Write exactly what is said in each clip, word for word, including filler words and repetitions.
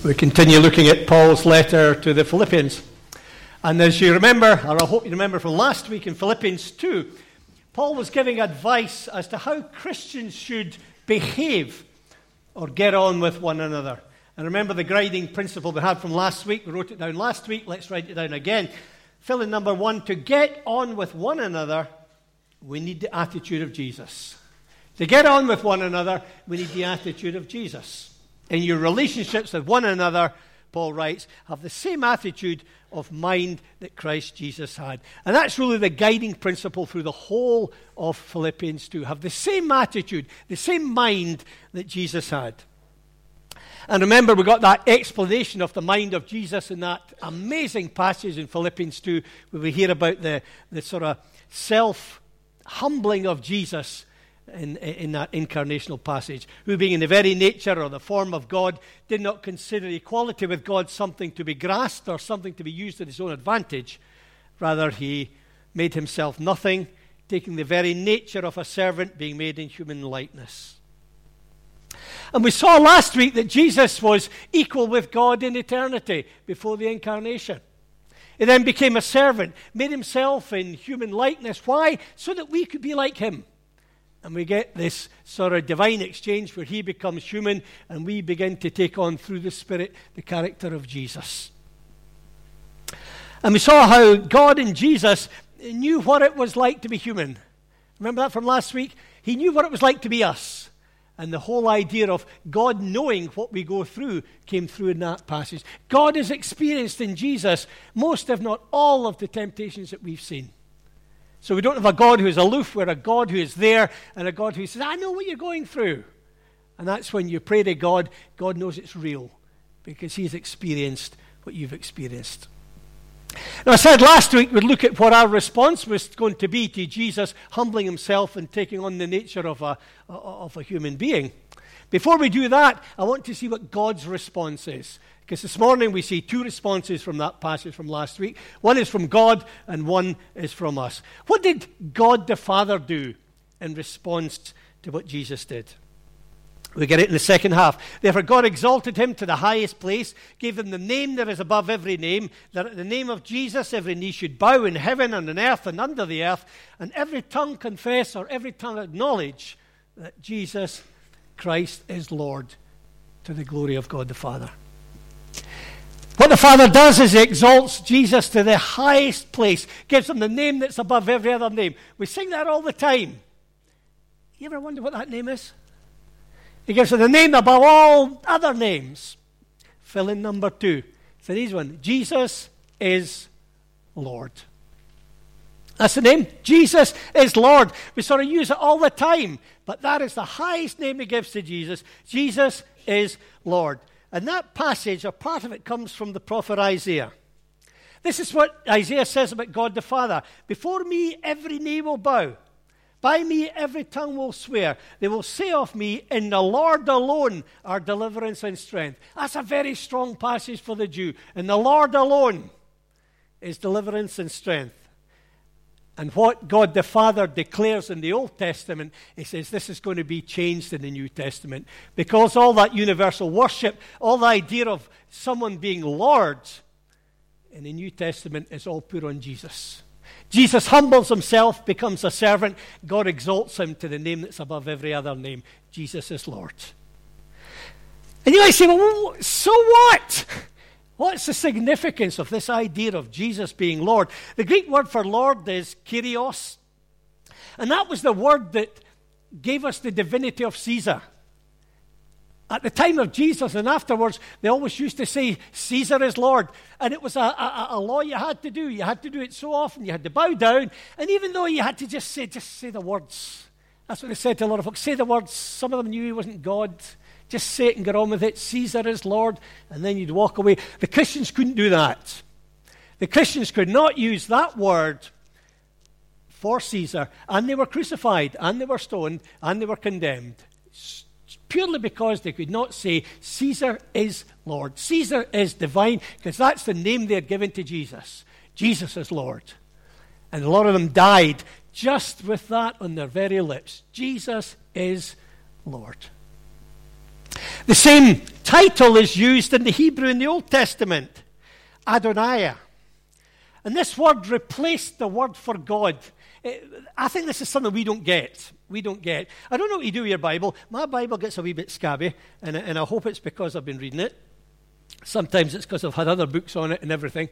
We continue looking at Paul's letter to the Philippians. And as you remember, or I hope you remember from last week in Philippians two, Paul was giving advice as to how Christians should behave or get on with one another. And remember the guiding principle we had from last week. We wrote it down last week. Let's write it down again. Fill in number one. To get on with one another, we need the attitude of Jesus. To get on with one another, we need the attitude of Jesus. In your relationships with one another, Paul writes, have the same attitude of mind that Christ Jesus had. And that's really the guiding principle through the whole of Philippians two. Have the same attitude, the same mind that Jesus had. And remember, we got that explanation of the mind of Jesus in that amazing passage in Philippians two, where we hear about the, the sort of self-humbling of Jesus in, in that incarnational passage, who being in the very nature or the form of God, did not consider equality with God something to be grasped or something to be used at his own advantage. Rather, he made himself nothing, taking the very nature of a servant, being made in human likeness. And we saw last week that Jesus was equal with God in eternity before the incarnation. He then became a servant, made himself in human likeness. Why? So that we could be like him. And we get this sort of divine exchange where he becomes human and we begin to take on through the Spirit the character of Jesus. And we saw how God in Jesus knew what it was like to be human. Remember that from last week? He knew what it was like to be us. And the whole idea of God knowing what we go through came through in that passage. God has experienced in Jesus most, if not all, of the temptations that we've seen. So we don't have a God who is aloof, we're a God who is there, and a God who says, I know what you're going through. And that's when you pray to God, God knows it's real, because he's experienced what you've experienced. Now, I said last week we'd look at what our response was going to be to Jesus humbling himself and taking on the nature of a, of a human being. Before we do that, I want to see what God's response is. Because this morning we see two responses from that passage from last week. One is from God and one is from us. What did God the Father do in response to what Jesus did? We get it in the second half. Therefore God exalted him to the highest place, gave him the name that is above every name, that at the name of Jesus every knee should bow in heaven and on earth and under the earth, and every tongue confess or every tongue acknowledge that Jesus Christ is Lord, to the glory of God the Father. What the Father does is he exalts Jesus to the highest place, gives him the name that's above every other name. We sing that all the time. You ever wonder what that name is? He gives him the name above all other names. Fill in number two. It's an easy one. Jesus is Lord. That's the name. Jesus is Lord. We sort of use it all the time, but that is the highest name he gives to Jesus. Jesus is Lord. And that passage, or part of it, comes from the prophet Isaiah. This is what Isaiah says about God the Father. Before me every knee will bow. By me every tongue will swear. They will say of me, in the Lord alone are deliverance and strength. That's a very strong passage for the Jew. In the Lord alone is deliverance and strength. And what God the Father declares in the Old Testament, he says this is going to be changed in the New Testament. Because all that universal worship, all the idea of someone being Lord in the New Testament is all put on Jesus. Jesus humbles himself, becomes a servant. God exalts him to the name that's above every other name. Jesus is Lord. And you might say, well, so what? What's the significance of this idea of Jesus being Lord? The Greek word for Lord is Kyrios. And that was the word that gave us the divinity of Caesar. At the time of Jesus and afterwards, they always used to say, Caesar is Lord. And it was a, a, a law you had to do. You had to do it so often. You had to bow down. And even though you had to just say, just say the words. That's what they said to a lot of folks. Say the words. Some of them knew he wasn't God. Just say it and get on with it. Caesar is Lord. And then you'd walk away. The Christians couldn't do that. The Christians could not use that word for Caesar. And they were crucified. And they were stoned. And they were condemned. Purely because they could not say, Caesar is Lord. Caesar is divine. Because that's the name they had given to Jesus. Jesus is Lord. And a lot of them died just with that on their very lips. Jesus is Lord. The same title is used in the Hebrew in the Old Testament, Adonai. And this word replaced the word for God. I think this is something we don't get. We don't get. I don't know what you do with your Bible. My Bible gets a wee bit scabby, and, and I hope it's because I've been reading it. Sometimes it's because I've had other books on it and everything.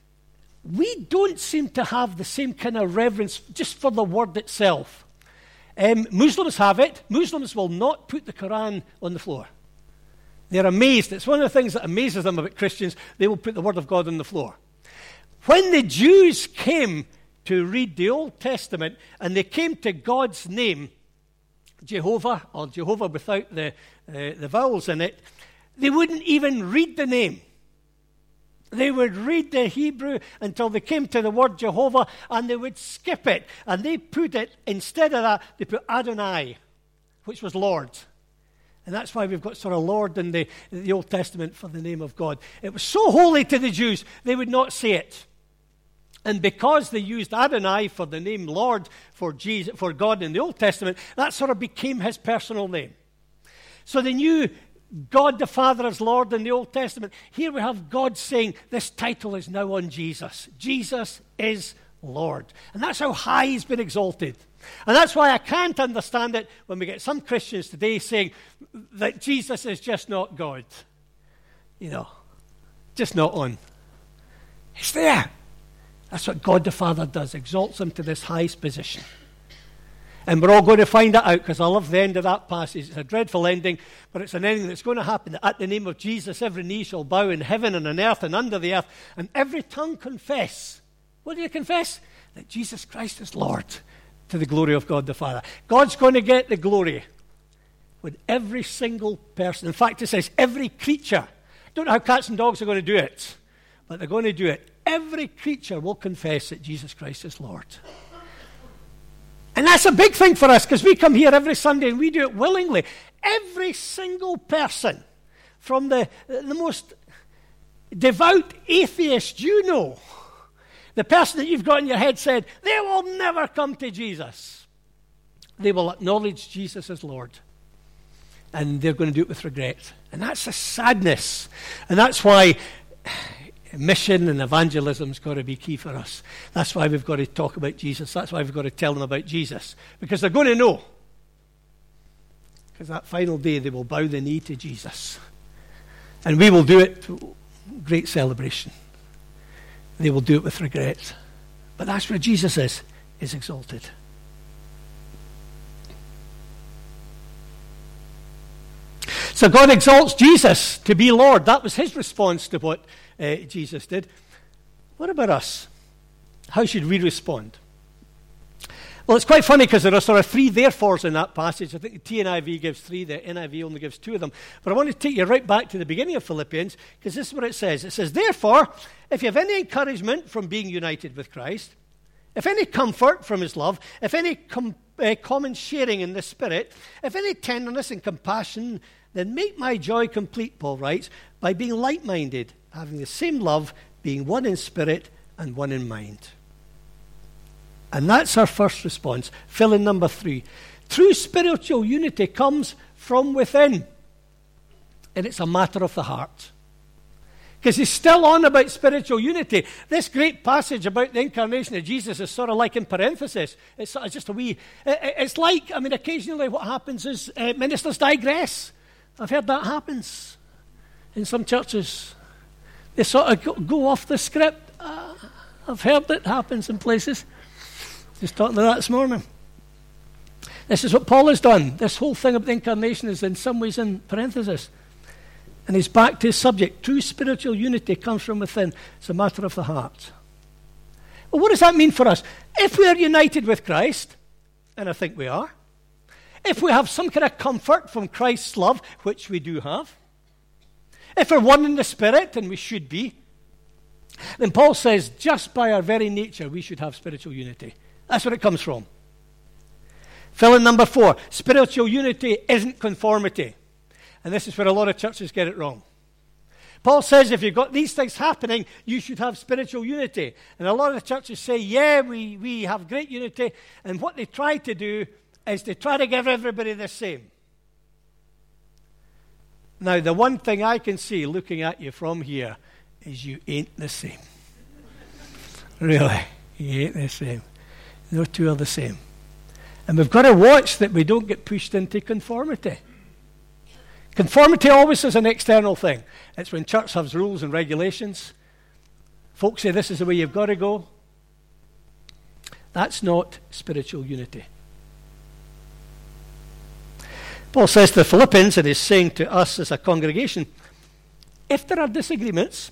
We don't seem to have the same kind of reverence just for the word itself. Um, Muslims have it. Muslims will not put the Quran on the floor. They're amazed. It's one of the things that amazes them about Christians. They will put the Word of God on the floor. When the Jews came to read the Old Testament and they came to God's name, Jehovah, or Jehovah without the, uh, the vowels in it, they wouldn't even read the name. They would read the Hebrew until they came to the word Jehovah, and they would skip it. And they put it, instead of that, they put Adonai, which was Lord. And that's why we've got sort of Lord in the, in the Old Testament for the name of God. It was so holy to the Jews, they would not say it. And because they used Adonai for the name Lord for Jesus, for God in the Old Testament, that sort of became his personal name. So they knew God the Father as Lord in the Old Testament. Here we have God saying, this title is now on Jesus. Jesus is Lord. And that's how high he's been exalted. And that's why I can't understand it when we get some Christians today saying that Jesus is just not God. You know, just not on. He's there. That's what God the Father does, exalts him to this highest position. And we're all going to find that out, because I love the end of that passage. It's a dreadful ending, but it's an ending that's going to happen. At the name of Jesus, every knee shall bow in heaven and on earth and under the earth, and every tongue confess. What do you confess? That Jesus Christ is Lord, to the glory of God the Father. God's going to get the glory with every single person. In fact, it says every creature. Don't know how cats and dogs are going to do it, but they're going to do it. Every creature will confess that Jesus Christ is Lord. And that's a big thing for us, because we come here every Sunday and we do it willingly. Every single person, from the, the most devout atheist you know, the person that you've got in your head said, they will never come to Jesus. They will acknowledge Jesus as Lord. And they're going to do it with regret. And that's a sadness. And that's why mission and evangelism's got to be key for us. That's why we've got to talk about Jesus. That's why we've got to tell them about Jesus. Because they're going to know. Because that final day they will bow the knee to Jesus. And we will do it with great celebration. They will do it with regret. But that's where Jesus is, is exalted. So God exalts Jesus to be Lord. That was his response to what uh, Jesus did. What about us? How should we respond? Well, it's quite funny because there are sort of three therefores in that passage. I think the T N I V gives three, the N I V only gives two of them. But I want to take you right back to the beginning of Philippians, because this is what it says. It says, therefore, if you have any encouragement from being united with Christ, if any comfort from his love, if any com- uh, common sharing in the Spirit, if any tenderness and compassion, then make my joy complete, Paul writes, by being like-minded, having the same love, being one in spirit and one in mind. And that's our first response. Fill in number three. True spiritual unity comes from within. And it's a matter of the heart. Because he's still on about spiritual unity. This great passage about the incarnation of Jesus is sort of like in parenthesis. It's sort of just a wee... It's like, I mean, occasionally what happens is uh, ministers digress. I've heard that happens in some churches. They sort of go, go off the script. Uh, I've heard it happens in places. Just talking to that this morning. This is what Paul has done. This whole thing about the incarnation is in some ways in parenthesis. And he's back to his subject. True spiritual unity comes from within. It's a matter of the heart. Well, what does that mean for us? If we are united with Christ, and I think we are, if we have some kind of comfort from Christ's love, which we do have, if we're one in the Spirit, and we should be, then Paul says just by our very nature we should have spiritual unity. That's where it comes from. Fill in number four. Spiritual unity isn't conformity. And this is where a lot of churches get it wrong. Paul says if you've got these things happening, you should have spiritual unity. And a lot of the churches say, yeah, we, we have great unity. And what they try to do is they try to give everybody the same. Now, the one thing I can see looking at you from here is you ain't the same. Really, you ain't the same. No two are the same. And we've got to watch that we don't get pushed into conformity. Conformity always is an external thing. It's when church has rules and regulations. Folks say this is the way you've got to go. That's not spiritual unity. Paul says to the Philippians, and he's saying to us as a congregation, if there are disagreements,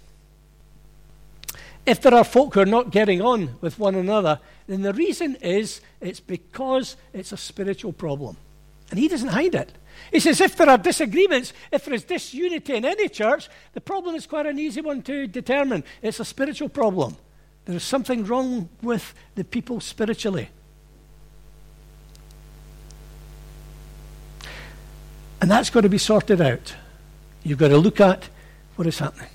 if there are folk who are not getting on with one another, then the reason is it's because it's a spiritual problem. And he doesn't hide it. He says if there are disagreements, if there is disunity in any church, the problem is quite an easy one to determine. It's a spiritual problem. There is something wrong with the people spiritually. And that's got to be sorted out. You've got to look at what is happening.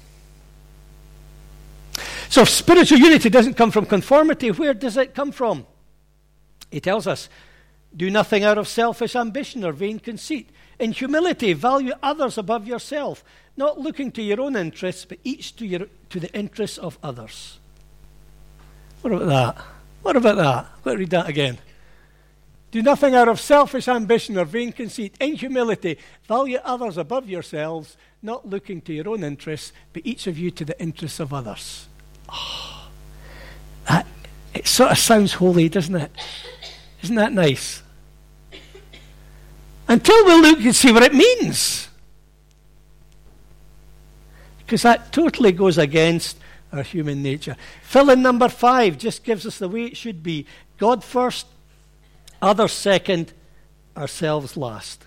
So if spiritual unity doesn't come from conformity, where does it come from? He tells us, do nothing out of selfish ambition or vain conceit. In humility, value others above yourself, not looking to your own interests, but each to, your, to the interests of others. What about that? What about that? I've got to read that again. Do nothing out of selfish ambition or vain conceit. In humility, value others above yourselves, not looking to your own interests, but each of you to the interests of others. Oh, that, it sort of sounds holy, doesn't it? Isn't that nice? Until we look and see what it means. Because that totally goes against our human nature. Fill in number five just gives us the way it should be. God first, others second, ourselves last.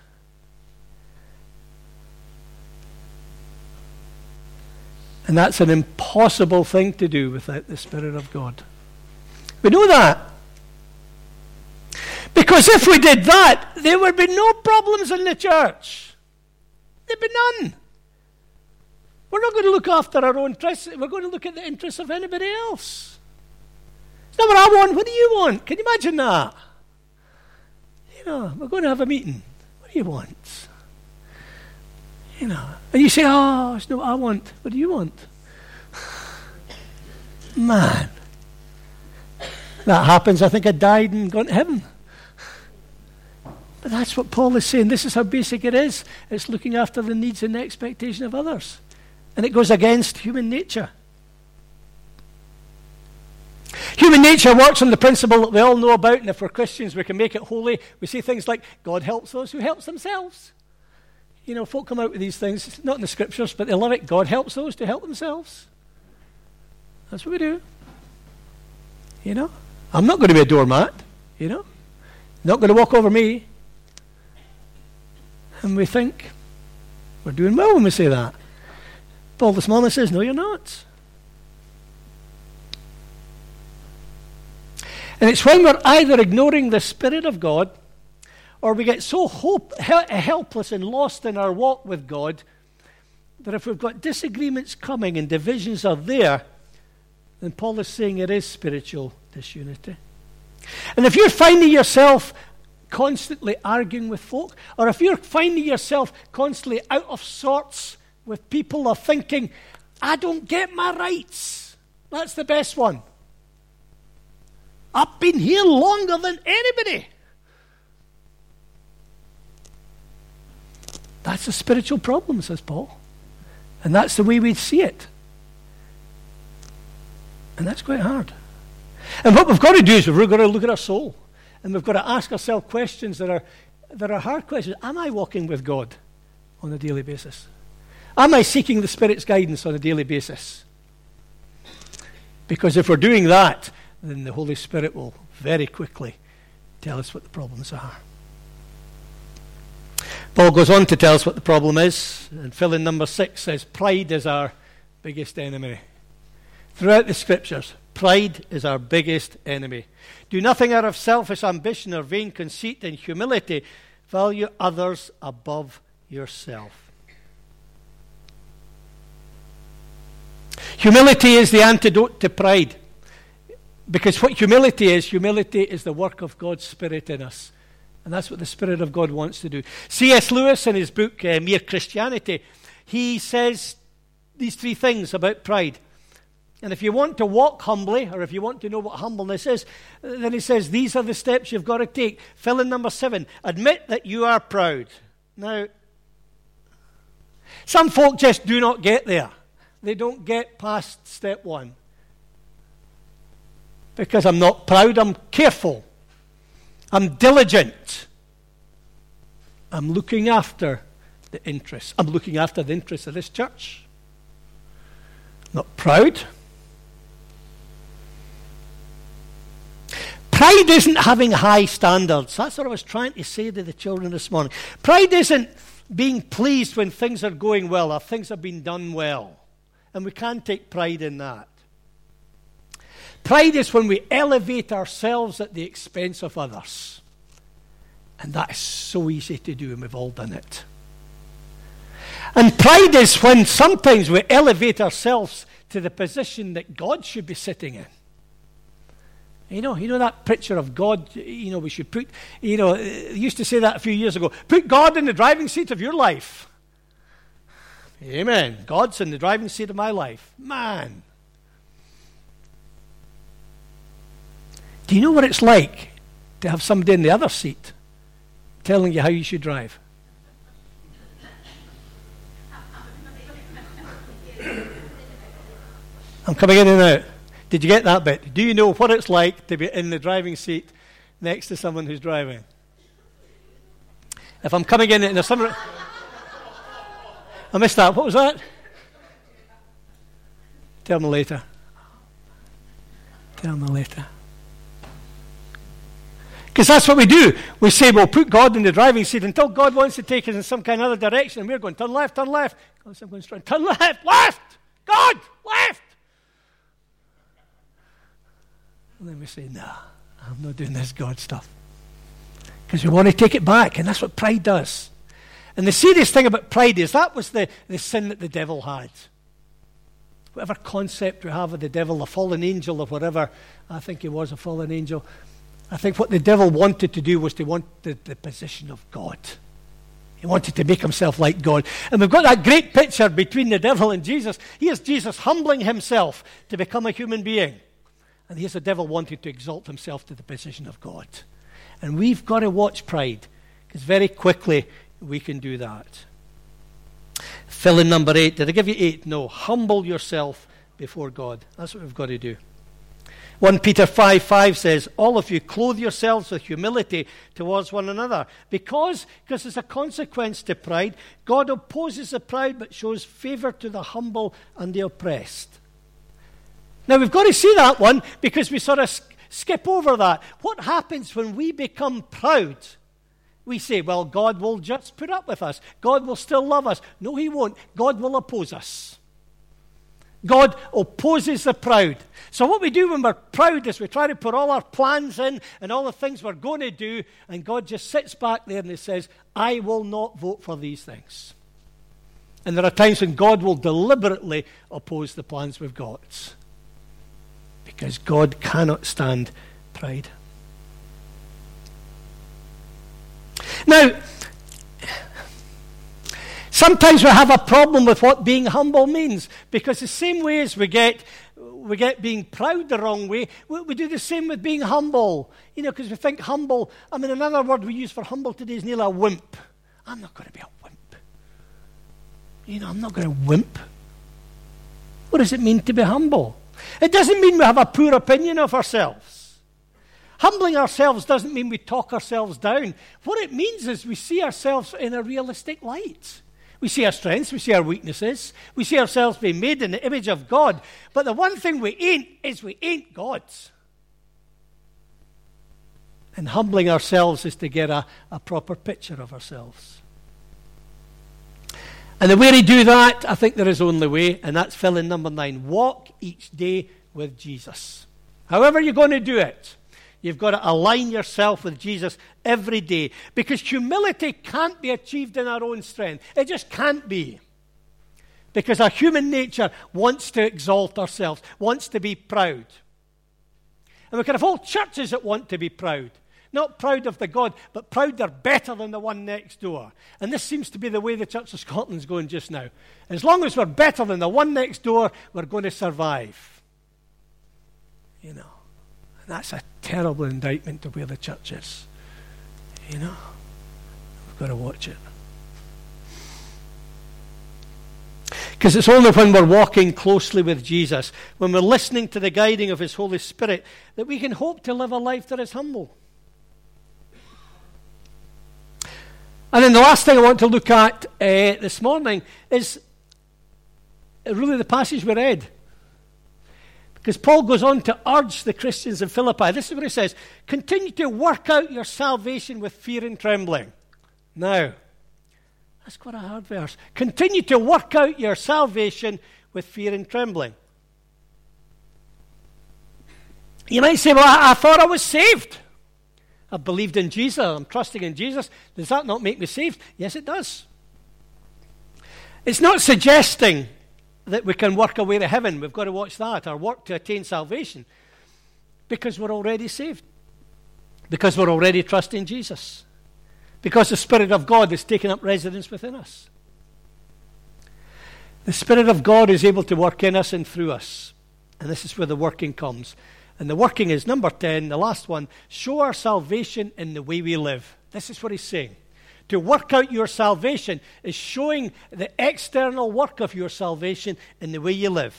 And that's an impossible thing to do without the Spirit of God. We know that. Because if we did that, there would be no problems in the church. There'd be none. We're not going to look after our own interests. We're going to look at the interests of anybody else. It's not what I want. What do you want? Can you imagine that? You know, we're going to have a meeting. What do you want? You know, and you say, oh, it's not what I want. What do you want? Man. That happens. I think I died and gone to heaven. But that's what Paul is saying. This is how basic it is. It's looking after the needs and the expectation of others. And it goes against human nature. Human nature works on the principle that we all know about, and if we're Christians, we can make it holy. We say things like, God helps those who help themselves. You know, folk come out with these things, it's not in the scriptures, but they love it. God helps those to help themselves. That's what we do. You know? I'm not going to be a doormat, you know? Not going to walk over me. And we think we're doing well when we say that. Paul this morning says, no, you're not. And it's when we're either ignoring the Spirit of God or we get so hope, helpless and lost in our walk with God that if we've got disagreements coming and divisions are there, then Paul is saying it is spiritual disunity. And if you're finding yourself constantly arguing with folk, or if you're finding yourself constantly out of sorts with people or thinking, I don't get my rights, that's the best one. I've been here longer than anybody. That's a spiritual problem, says Paul. And that's the way we see it. And that's quite hard. And what we've got to do is we've got to look at our soul. And we've got to ask ourselves questions that are, that are hard questions. Am I walking with God on a daily basis? Am I seeking the Spirit's guidance on a daily basis? Because if we're doing that, then the Holy Spirit will very quickly tell us what the problems are. Paul goes on to tell us what the problem is. And fill in number six says, pride is our biggest enemy. Throughout the scriptures, pride is our biggest enemy. Do nothing out of selfish ambition or vain conceit. In humility, value others above yourself. Humility is the antidote to pride. Because what humility is, humility is the work of God's Spirit in us And that's what the Spirit of God wants to do. C S Lewis, in his book, uh, Mere Christianity, he says these three things about pride. And if you want to walk humbly, or if you want to know what humbleness is, then he says these are the steps you've got to take. Fill in number seven. Admit that you are proud. Now, some folk just do not get there. They don't get past step one. Because I'm not proud, I'm careful. I'm diligent. I'm looking after the interests. I'm looking after the interests of this church. Not proud. Pride isn't having high standards. That's what I was trying to say to the children this morning. Pride isn't being pleased when things are going well or things have been done well. And we can take pride in that. Pride is when we elevate ourselves at the expense of others. And that is so easy to do, and we've all done it. And pride is when sometimes we elevate ourselves to the position that God should be sitting in. You know, you know that picture of God, you know, we should put, you know, they used to say that a few years ago, put God in the driving seat of your life. Amen. God's in the driving seat of my life. Man. Do you know what it's like to have somebody in the other seat telling you how you should drive? I'm coming in and out. Did you get that bit? Do you know what it's like to be in the driving seat next to someone who's driving? If I'm coming in and there's someone... I missed that. What was that? Tell me later. Tell me later. Because that's what we do. We say, well, put God in the driving seat until God wants to take us in some kind of other direction. And we're going, turn left, turn left. God, I'm going straight. Turn left, left! God, left! And then we say, no, I'm not doing this God stuff. Because we want to take it back. And that's what pride does. And the serious thing about pride is that was the, the sin that the devil had. Whatever concept we have of the devil, a fallen angel or whatever, I think he was a fallen angel. I think what the devil wanted to do was to want the, the position of God. He wanted to make himself like God. And we've got that great picture between the devil and Jesus. Here's Jesus humbling himself to become a human being. And here's the devil wanting to exalt himself to the position of God. And we've got to watch pride, because very quickly we can do that. Fill in number eight. Did I give you eight? No. Humble yourself before God. That's what we've got to do. First Peter five five says, all of you clothe yourselves with humility towards one another. Because, because as a consequence to pride, God opposes the proud but shows favor to the humble and the oppressed. Now we've got to see that one because we sort of sk- skip over that. What happens when we become proud? We say, well, God will just put up with us. God will still love us. No, he won't. God will oppose us. God opposes the proud. So what we do when we're proud is we try to put all our plans in and all the things we're going to do, and God just sits back there and he says, I will not vote for these things. And there are times when God will deliberately oppose the plans we've got, because God cannot stand pride. Now, sometimes we have a problem with what being humble means, because the same way as we get we get being proud the wrong way, we, we do the same with being humble. You know, because we think humble, I mean, another word we use for humble today is nearly a wimp. I'm not going to be a wimp. You know, I'm not going to wimp. What does it mean to be humble? It doesn't mean we have a poor opinion of ourselves. Humbling ourselves doesn't mean we talk ourselves down. What it means is we see ourselves in a realistic light. We see our strengths, we see our weaknesses, we see ourselves being made in the image of God. But the one thing we ain't is we ain't gods. And humbling ourselves is to get a, a proper picture of ourselves. And the way to do that, I think there is only way, and that's fill in number nine. Walk each day with Jesus. However you're going to do it, you've got to align yourself with Jesus every day, because humility can't be achieved in our own strength. It just can't be. Because our human nature wants to exalt ourselves, wants to be proud. And we can have whole churches that want to be proud. Not proud of the God, but proud they're better than the one next door. And this seems to be the way the Church of Scotland's going just now. As long as we're better than the one next door, we're going to survive. You know. And that's a terrible indictment to where the church is. You know. We've got to watch it. Because it's only when we're walking closely with Jesus, when we're listening to the guiding of His Holy Spirit, that we can hope to live a life that is humble. And then the last thing I want to look at uh, this morning is really the passage we read. Because Paul goes on to urge the Christians in Philippi. This is what he says. Continue to work out your salvation with fear and trembling. Now, that's quite a hard verse. Continue to work out your salvation with fear and trembling. You might say, well, I, I thought I was saved. I believed in Jesus. I'm trusting in Jesus. Does that not make me saved? Yes, it does. It's not suggesting that we can work our way to heaven. We've got to watch that, or work to attain salvation. Because we're already saved. Because we're already trusting Jesus. Because the Spirit of God is taking up residence within us. The Spirit of God is able to work in us and through us. And this is where the working comes. And the working is number ten, the last one. Show our salvation in the way we live. This is what he's saying. To work out your salvation is showing the external work of your salvation in the way you live.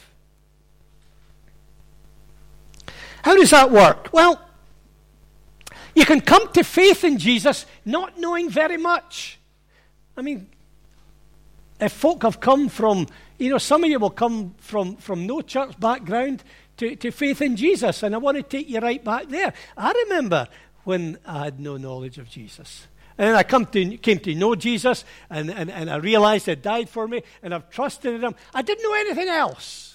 How does that work? Well, you can come to faith in Jesus not knowing very much. I mean, if folk have come from, you know, some of you will come from, from no church background to, to faith in Jesus, and I want to take you right back there. I remember when I had no knowledge of Jesus. And then I come to, came to know Jesus, and, and, and I realized He died for me, and I've trusted in Him. I didn't know anything else.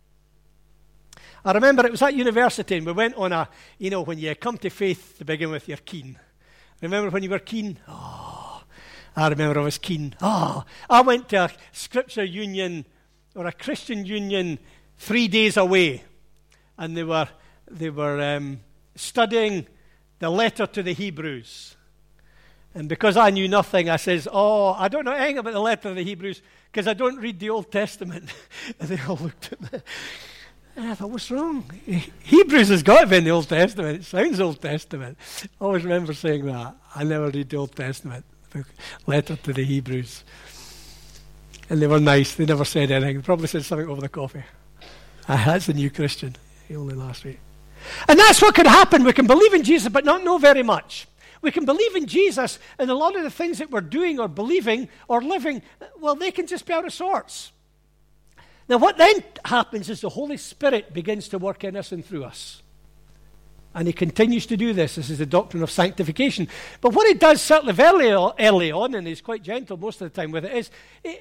I remember it was at university, and we went on a, you know, when you come to faith to begin with, you're keen. Remember when you were keen? Oh, I remember I was keen. Oh, I went to a Scripture Union, or a Christian Union, three days away, and they were, they were um, studying the letter to the Hebrews. And because I knew nothing, I says, oh, I don't know anything about the letter of the Hebrews because I don't read the Old Testament. And they all looked at me. And I thought, what's wrong? Hebrews has got to be in the Old Testament. It sounds Old Testament. I always remember saying that. I never read the Old Testament, the letter to the Hebrews. And they were nice. They never said anything. They probably said something over the coffee. Ah, that's a new Christian. He only last week. And that's what could happen. We can believe in Jesus but not know very much. We can believe in Jesus, and a lot of the things that we're doing or believing or living, well, they can just be out of sorts. Now, what then happens is the Holy Spirit begins to work in us and through us. And He continues to do this. This is the doctrine of sanctification. But what He does certainly very early on, and He's quite gentle most of the time with it, is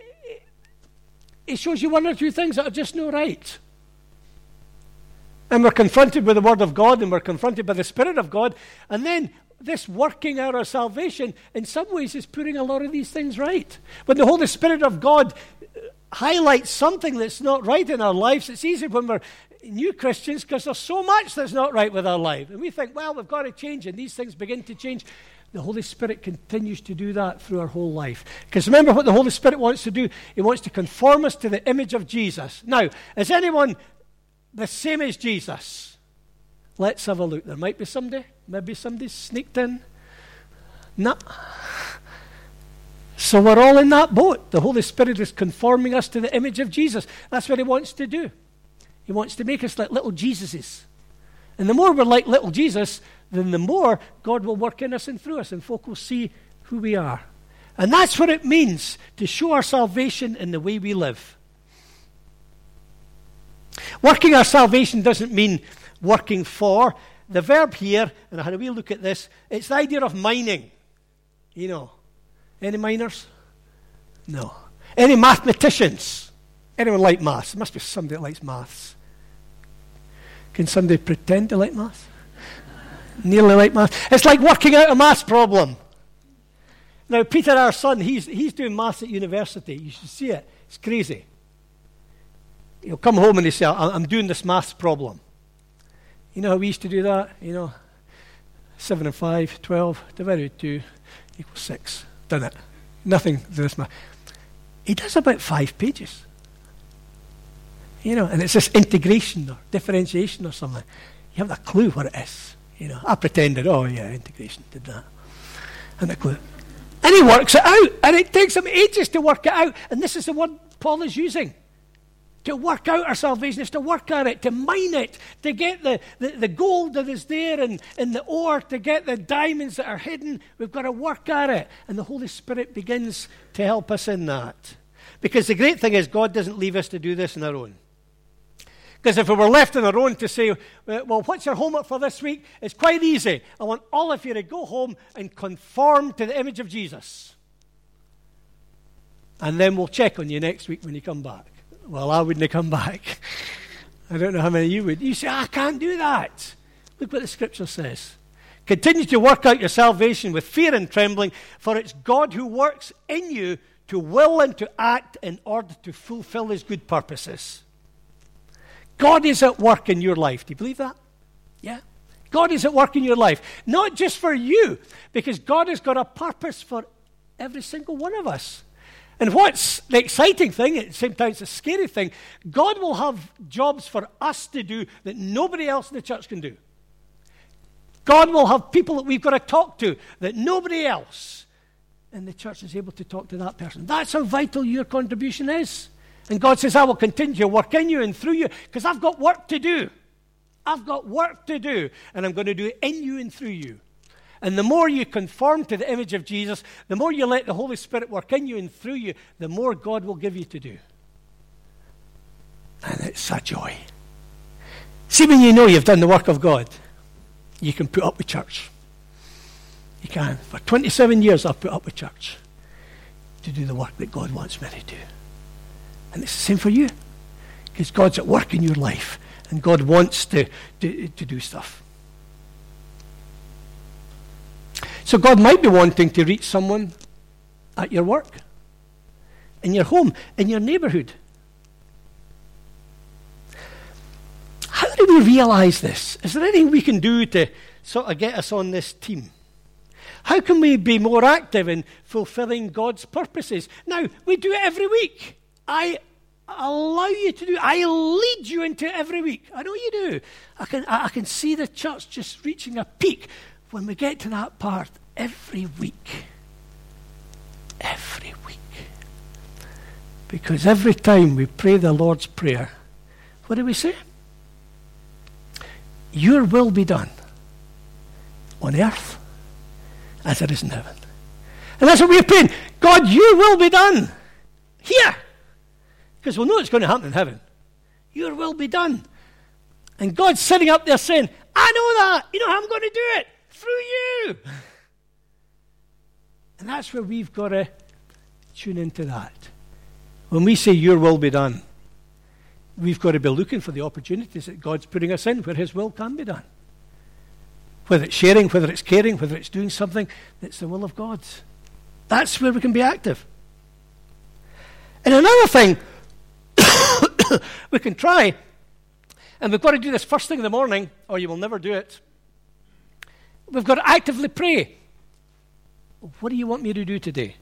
He shows you one or two things that are just no right. And we're confronted with the Word of God, and we're confronted by the Spirit of God, and then this working out our salvation, in some ways, is putting a lot of these things right. When the Holy Spirit of God highlights something that's not right in our lives, it's easy when we're new Christians because there's so much that's not right with our life. And we think, well, we've got to change, and these things begin to change. The Holy Spirit continues to do that through our whole life. Because remember what the Holy Spirit wants to do? He wants to conform us to the image of Jesus. Now, is anyone the same as Jesus? Let's have a look. There might be somebody. Maybe somebody sneaked in. No. So we're all in that boat. The Holy Spirit is conforming us to the image of Jesus. That's what He wants to do. He wants to make us like little Jesuses. And the more we're like little Jesus, then the more God will work in us and through us, and folk will see who we are. And that's what it means to show our salvation in the way we live. Working our salvation doesn't mean working for. The verb here, and I had a wee look at this, it's the idea of mining. You know, any miners? No. Any mathematicians? Anyone like maths? There must be somebody that likes maths. Can somebody pretend to like maths? Nearly like maths. It's like working out a maths problem. Now, Peter, our son, he's, he's doing maths at university. You should see it. It's crazy. He'll come home and he'll say, I'm doing this maths problem. You know how we used to do that? You know, seven and five, twelve, divided by two, equals six. Done it. Nothing to this man. He does about five pages. You know, and it's this integration or differentiation or something. You haven't a clue what it is. You know, I pretended, oh yeah, integration, did that. And a clue. And he works it out, and it takes him ages to work it out. And this is the word Paul is using. To work out our salvation is to work at it, to mine it, to get the, the, the gold that is there in, in the ore, to get the diamonds that are hidden. We've got to work at it. And the Holy Spirit begins to help us in that. Because the great thing is God doesn't leave us to do this on our own. Because if we were left on our own to say, well, what's your homework for this week? It's quite easy. I want all of you to go home and conform to the image of Jesus. And then we'll check on you next week when you come back. Well, I wouldn't have come back. I don't know how many of you would. You say, I can't do that. Look what the Scripture says. Continue to work out your salvation with fear and trembling, for it's God who works in you to will and to act in order to fulfill his good purposes. God is at work in your life. Do you believe that? Yeah. God is at work in your life. Not just for you, because God has got a purpose for every single one of us. And what's the exciting thing, at the same time it's a scary thing, God will have jobs for us to do that nobody else in the church can do. God will have people that we've got to talk to that nobody else in the church is able to talk to that person. That's how vital your contribution is. And God says, I will continue to work in you and through you because I've got work to do. I've got work to do, and I'm going to do it in you and through you. And the more you conform to the image of Jesus, the more you let the Holy Spirit work in you and through you, the more God will give you to do. And it's a joy. See, when you know you've done the work of God, you can put up with church. You can. For twenty-seven years I've put up with church to do the work that God wants me to do. And it's the same for you. Because God's at work in your life. And God wants to, to, to do stuff. So God might be wanting to reach someone at your work, in your home, in your neighborhood. How do we realize this? Is there anything we can do to sort of get us on this team? How can we be more active in fulfilling God's purposes? Now, we do it every week. I allow you to do it. I lead you into it every week. I know you do. I can, I can see the church just reaching a peak when we get to that part every week. Every week. Because every time we pray the Lord's Prayer, what do we say? Your will be done on earth as it is in heaven. And that's what we're praying. God, your will be done here. Because we'll know it's going to happen in heaven. Your will be done. And God's sitting up there saying, I know that. You know how I'm going to do it? Through you. And that's where we've got to tune into that. When we say your will be done, we've got to be looking for the opportunities that God's putting us in where his will can be done. Whether it's sharing, whether it's caring, whether it's doing something that's the will of God. That's where we can be active. And another thing we can try, and we've got to do this first thing in the morning, or you will never do it. We've got to actively pray. What do you want me to do today?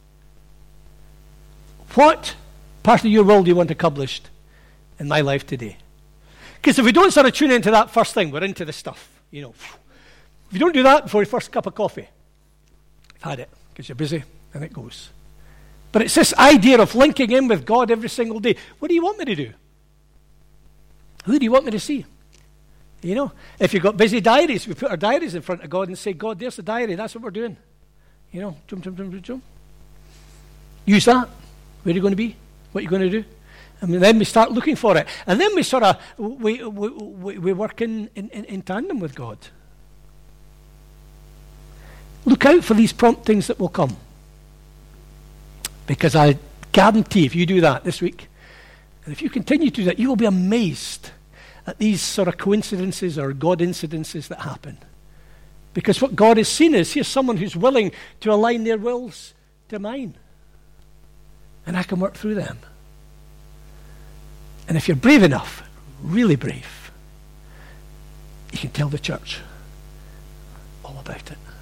What part of your will do you want accomplished in my life today? Because if we don't sort of tune into that first thing, we're into the stuff. You know, if you don't do that before your first cup of coffee, you've had it because you're busy and it goes. But it's this idea of linking in with God every single day. What do you want me to do? Who do you want me to see? You know, if you've got busy diaries, we put our diaries in front of God and say, God, there's the diary. That's what we're doing. You know, jump, jump, jump, jump. Use that. Where are you going to be? What are you going to do? And then we start looking for it. And then we sort of, we, we, we, we work in, in, in tandem with God. Look out for these promptings that will come. Because I guarantee if you do that this week, and if you continue to do that, you will be amazed at these sort of coincidences or God incidences that happen. Because what God has seen is, here's someone who's willing to align their wills to mine. And I can work through them. And if you're brave enough, really brave, you can tell the church, oh, all about it.